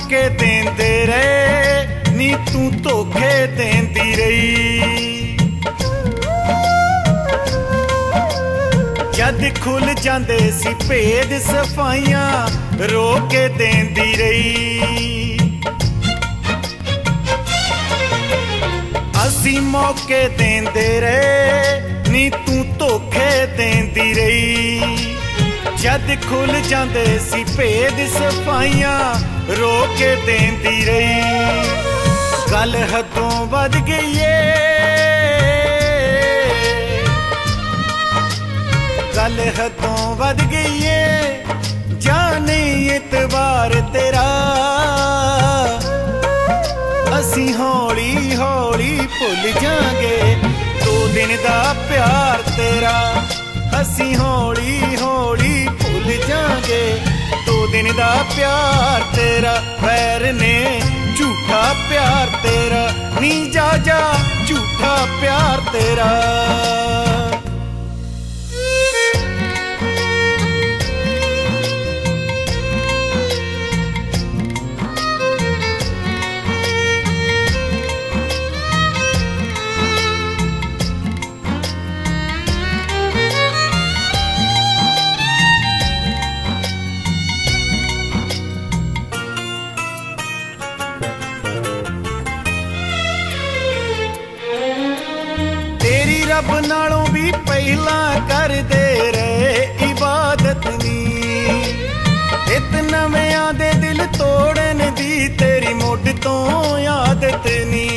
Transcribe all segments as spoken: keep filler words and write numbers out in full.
मौके देंदे रहे नी तू धोखे देंदी रही। जद खुल जांदे सी भेद सफाइयां रोके देंदी रही। असी मौके देंदे रहे नी तू धोखे देंदी रही। जद खुल जांदे सी भेद सफाइयां रोके देंदी रही। गल हदों वध गई है, गल हदों वध गई है, जाने इतबार तेरा। असी हौली हौली भुल जांगे दो दिन दा प्यार तेरा। असी हौली हौली भुल जांगे दो दिन दा प्यार तेरा। वैर ने झूठा प्यार तेरा, नी जा जा झूठा प्यार तेरा। रब नालों भी पहला कर दे रहे इबादत नी। इत नवियां दे दिल तोड़न दी तेरी मुढ़ तो आदत नी।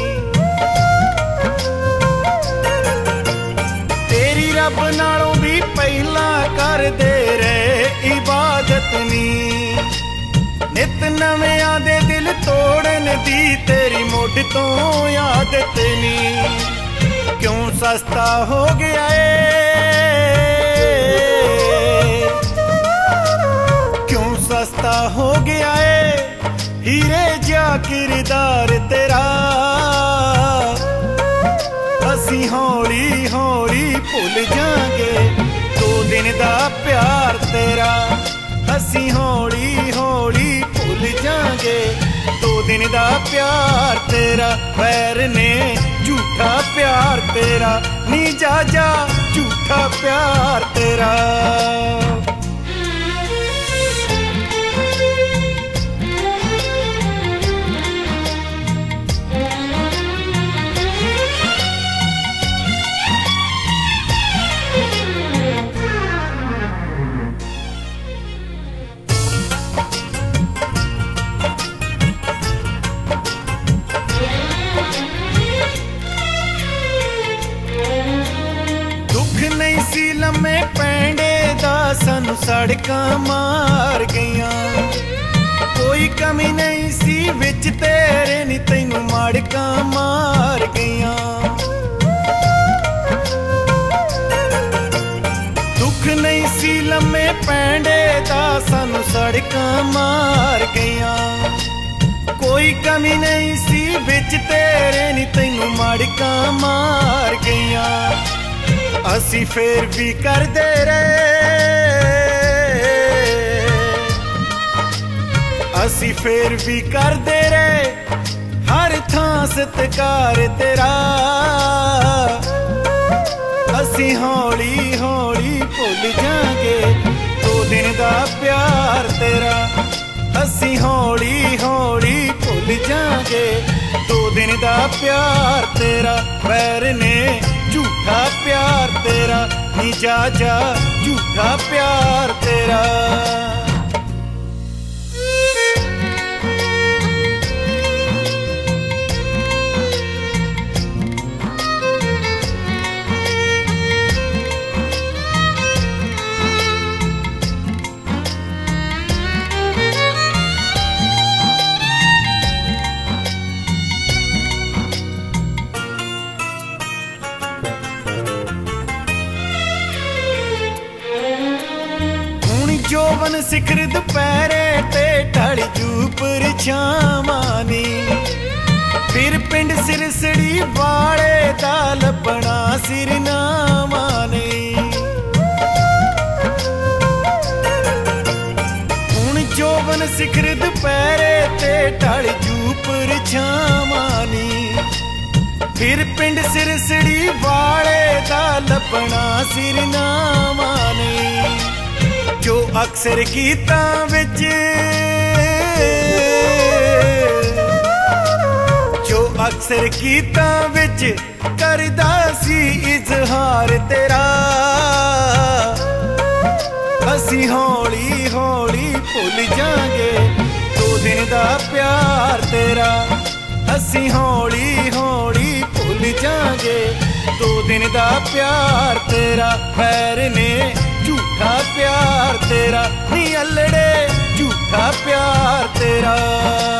तेरी रब नालों भी पहला कर दे रहे इबादत नी। नित नवियां दे दिल तोड़न दी तेरी मुढ़ तो आदत नी। क्यों सस्ता हो गया है, क्यों सस्ता हो गया है हीरे जा किरदार तेरा। असी हौली हौली भुल जांगे दो दिन दा प्यार तेरा। असी हौली हौली भुल जांगे दो दिन दा प्यार तेरा। वैर ने झूठा प्यार तेरा, नी जा जा झूठा प्यार तेरा। लम्मे पैंडे दा सानू सड़कां मार गईयां। कोई कमी नहीं सी विच तेरे नी तैनू मड़कां मार गईयां। दुख नहीं सी लम्मे पैंडे दा सानू सड़कां मार गईयां। कोई कमी नहीं सी विच तेरे नी तैनू मड़कां मार गईयां। असी फेर भी करदे रहे, असी फेर भी करदे रहे हर थां सत्कार तेरा। असी हौली हौली भुल जांगे दो दिन दा प्यार तेरा। असी हौली हौली भुल जांगे दो दिन दा प्यार तेरा। वैर ने झूठा प्यार तेरा, नी जा जा झूठा प्यार तेरा। जोवन सिखर दुपहरे ते ढल जूपर छावानी। फिर पिंड सिरसड़ी वाले दा लभना सिरनामा नहीं। हुण जोवन सिखर दुपहरे ते ढल जू परछावां नी। फिर पिंड सिरसड़ी वाले दा लपना सिरनामा नहीं। जो अक्सर गीतां विच जो अक्सर गीतां विच करदा सी इजहार तेरा। असी हौली हौली भुल जांगे दो दिन दा प्यार तेरा। असी हौली हौली भुल जांगे दो दिन दा प्यार तेरा। पैर ने झूठा प्यार तेरा नी अल्लड़े झूठा प्यार तेरा।